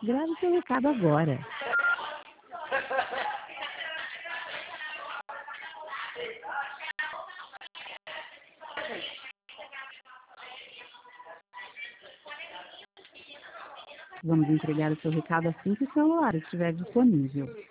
Grave seu recado agora. Vamos entregar o seu recado assim que o celular estiver disponível.